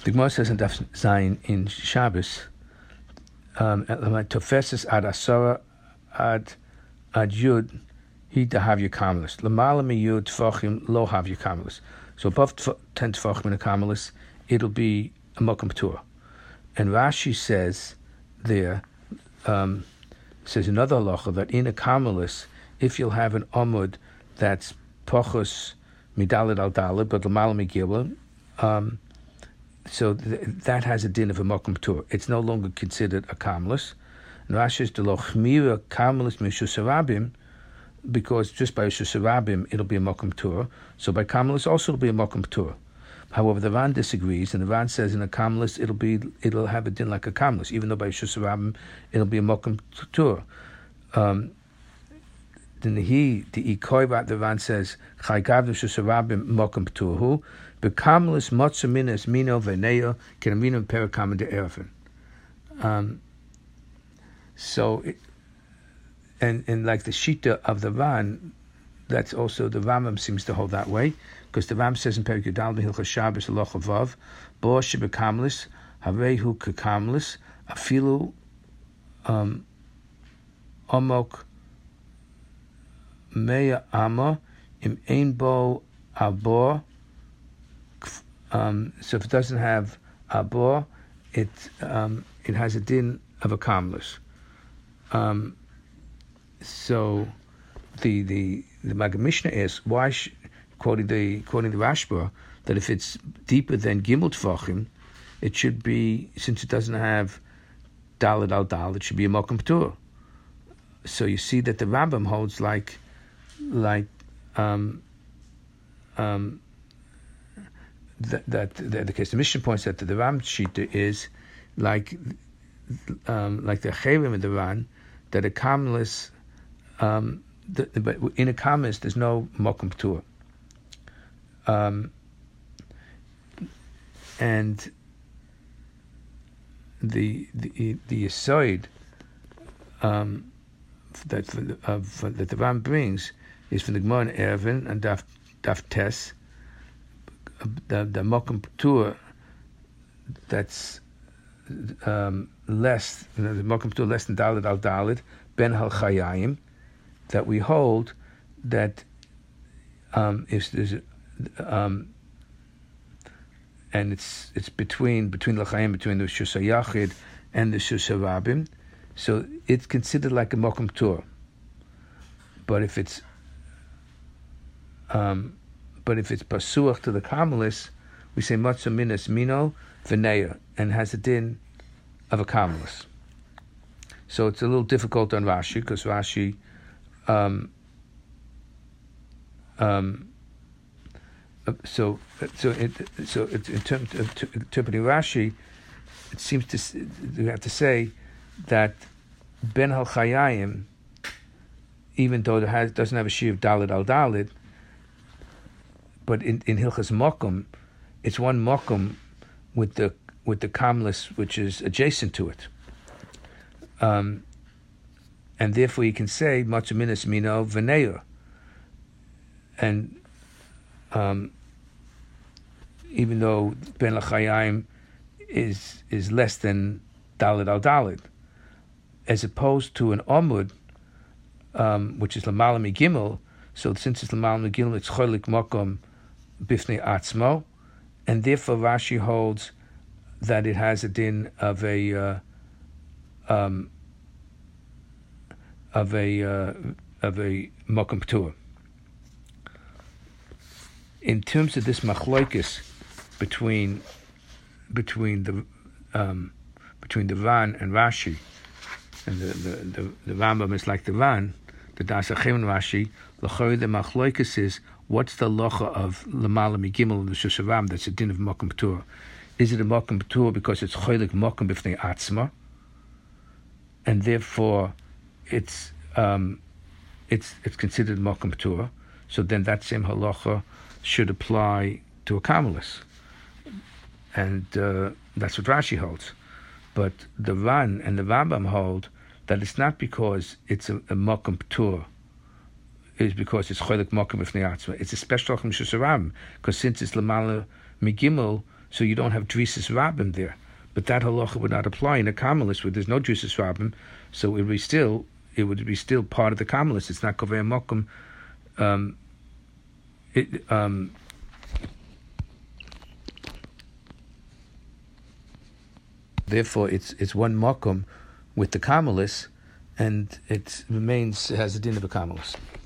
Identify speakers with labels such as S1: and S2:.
S1: The Gemara says in Daf Zayin in Shabbos, Tofesis ad Asara ad Yud, he to have your Kamalis. Lamala mi Yud Tfachim lo have your Kamalis. So above 10 Tfachim in a Kamalis, it'll be a Mokum P'tur. And Rashi says there, says another halacha that in a Kamalis, if you'll have an Amud that's Pochus Midalid al Dalid, but Lamala mi Gilel, so that has a din of a Mokum P'tur. It's no longer considered a Kamalis. And Rashi is the Lo Chmira Kamalis Mishusarabim, because just by Shusarabim it'll be a Mokum P'tur. So by Kamalis also it'll be a Mokum P'tur. However, the Ran disagrees, and the Ran says in a Kamalis it'll have a din like a Kamalis, even though by Shusarabim it'll be a Mokum P'tur. Then the Ikoivat, the Ran says Chai Gavdu Shusarabim Mokum P'tur the Kamalis Motza Minas Mino Veneo Kenamino Perakam de Erfin. So, and like the Shita of the Ran, that's also the Rambam seems to hold that way, because the Ram says in Perik Yudal Hilchos Shabbos Halacha Vav, Bo Shebekamalis Harehu Kekamalis Afilu Amok Meya Ama Im Ein Bo Abor. So if it doesn't have Abor, it has a din of a Kamalis. So the Maggid Mishnah is why quoting the Rashba that if it's deeper than Gimel Tvachim, it should be, since it doesn't have Daled al Dal, it should be a Mokum P'tur. So you see that the Rambam holds like the case the Mishnah points out that the Ram Shita is like the Chayrim in the Ran, that a Kamalis, but in a Kamalis there's no Mokum P'tur. And the Yisoid that the Ram brings is from the Gemara in Erevin and Daf Tes, the Mokum P'tur that's less, the Mokum P'tur less than Dalid al Dalid, Ben Hal Chayayim, that we hold that if there's and it's between L'chaim, between the Shusha Yachid and the Shusha Rabim, so it's considered like a Mokum P'tur. But if it's pasuach to the Kamalis, we say Matzah Minas Mino V'neya, and has a din of a Kamalis. So it's a little difficult on Rashi, because Rashi so in terms of interpreting Rashi, it seems we have to say that Ben Hal Chayayim, even though it doesn't have a shear of Dalid al Dalid, but in Hilchas Mokum, it's one Mokum with the Kamalis which is adjacent to it, and therefore you can say Matzah Minas Mino V'neya, and even though Ben L'Chayayim is less than Dalid al Dalid, as opposed to an Amud, which is Lamala mi Gimel. So since it's Lamala mi Gimel, it's Cholik Mokum Bifnei Atzmo, and therefore Rashi holds that it has a din of a Mokum P'tur. In terms of this machlokes between the Ran and Rashi, and the Rambam is like the Ran, the Das Achim and Rashi, the machlokes is what's the locha of Lamala mi Gimel in the Shusha Ram that's a din of Mokum P'tur. Is it a Mokum P'tur because it's Cholik Mokum B'fnei Atzma, and therefore it's considered Mokum P'tur? So then that same halacha should apply to a Kamalis, and that's what Rashi holds. But the Ran and the Rambam hold that it's not because it's a Mokum P'tur, it's because it's Cholik Mokum B'fnei Atzma. It's a special Mokum Shusha Ram, because since it's Lamala mi Gimel, so you don't have Drisus Rabbim there. But that halacha would not apply in a Kamalis where there's no Drisus Rabbim, so it would be still part of the Kamalis. It's not Kovei Mokum. Therefore, it's one Mokum with the Kamalis, and it has a din of a Kamalis.